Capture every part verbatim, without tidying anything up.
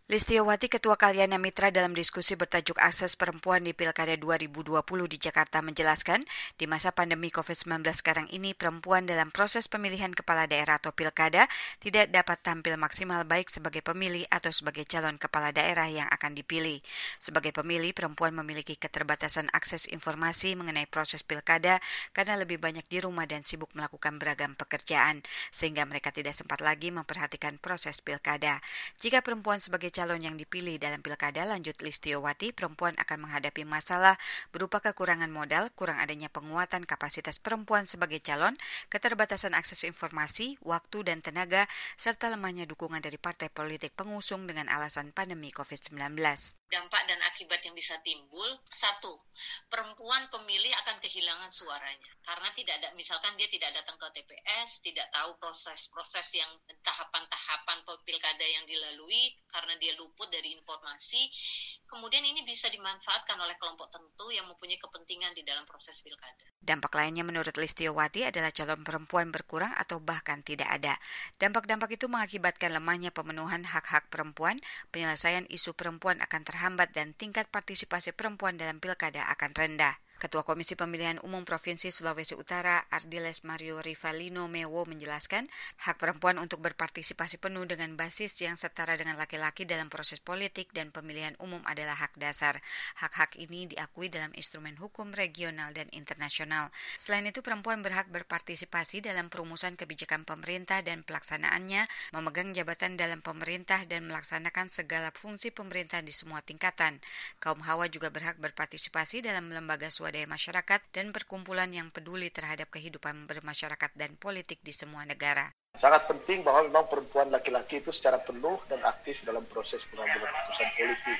Listiowati, Ketua Kalyana Mitra dalam diskusi bertajuk Akses Perempuan di Pilkada dua ribu dua puluh di Jakarta menjelaskan, di masa pandemi covid sembilan belas sekarang ini, perempuan dalam proses pemilihan kepala daerah atau pilkada tidak dapat tampil maksimal baik sebagai pemilih atau sebagai calon kepala daerah yang akan dipilih. Sebagai pemilih, perempuan memiliki keterbatasan akses informasi mengenai proses pilkada karena lebih banyak di rumah dan sibuk melakukan beragam pekerjaan, sehingga mereka tidak sempat lagi memperhatikan proses pilkada. Jika perempuan sebagai calon yang dipilih dalam pilkada, lanjut Listiowati, perempuan akan menghadapi masalah berupa kekurangan modal, kurang adanya penguatan kapasitas perempuan sebagai calon, keterbatasan akses informasi, waktu dan tenaga, serta lemahnya dukungan dari partai politik pengusung dengan alasan pandemi covid sembilan belas. Dampak dan akibat yang bisa timbul, satu, perempuan pemilih akan kehilangan suaranya. Karena tidak ada, misalkan dia tidak datang ke T P S, tidak tahu proses-proses yang tahapan-tahapan pilkada yang dilalui, karena dia luput dari informasi, kemudian ini bisa dimanfaatkan oleh kelompok tertentu yang mempunyai kepentingan di dalam proses pilkada. Dampak lainnya menurut Listiowati adalah calon perempuan berkurang atau bahkan tidak ada. Dampak-dampak itu mengakibatkan lemahnya pemenuhan hak-hak perempuan, penyelesaian isu perempuan akan terhambat dan tingkat partisipasi perempuan dalam pilkada akan rendah. Ketua Komisi Pemilihan Umum Provinsi Sulawesi Utara, Ardiles Mario Rivalino Mewo menjelaskan, hak perempuan untuk berpartisipasi penuh dengan basis yang setara dengan laki-laki dalam proses politik dan pemilihan umum adalah hak dasar. Hak-hak ini diakui dalam instrumen hukum regional dan internasional. Selain itu, perempuan berhak berpartisipasi dalam perumusan kebijakan pemerintah dan pelaksanaannya, memegang jabatan dalam pemerintah dan melaksanakan segala fungsi pemerintah di semua tingkatan. Kaum hawa juga berhak berpartisipasi dalam lembaga swadaya masyarakat dan perkumpulan yang peduli terhadap kehidupan bermasyarakat dan politik di semua negara. Sangat penting bahwa memang perempuan laki-laki itu secara penuh dan aktif dalam proses pengambilan keputusan politik.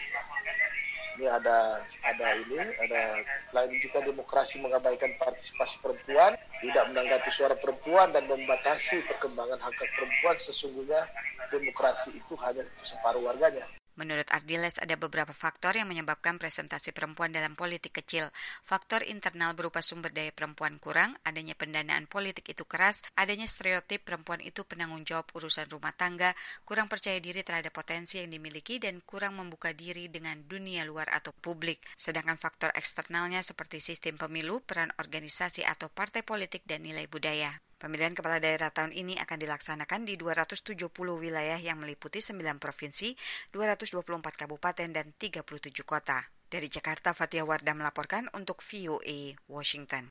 Ini ada ada ini, ada lain jika demokrasi mengabaikan partisipasi perempuan, tidak menanggapi suara perempuan dan membatasi perkembangan hak-hak perempuan, sesungguhnya demokrasi itu hanya separuh warganya. Menurut Ardiles, ada beberapa faktor yang menyebabkan presentasi perempuan dalam politik kecil. Faktor internal berupa sumber daya perempuan kurang, adanya pendanaan politik itu keras, adanya stereotip perempuan itu penanggung jawab urusan rumah tangga, kurang percaya diri terhadap potensi yang dimiliki, dan kurang membuka diri dengan dunia luar atau publik. Sedangkan faktor eksternalnya seperti sistem pemilu, peran organisasi atau partai politik, dan nilai budaya. Pemilihan kepala daerah tahun ini akan dilaksanakan di dua ratus tujuh puluh wilayah yang meliputi sembilan provinsi, dua ratus dua puluh empat kabupaten, dan tiga puluh tujuh kota. Dari Jakarta, Fathia Wardah melaporkan untuk V O A Washington.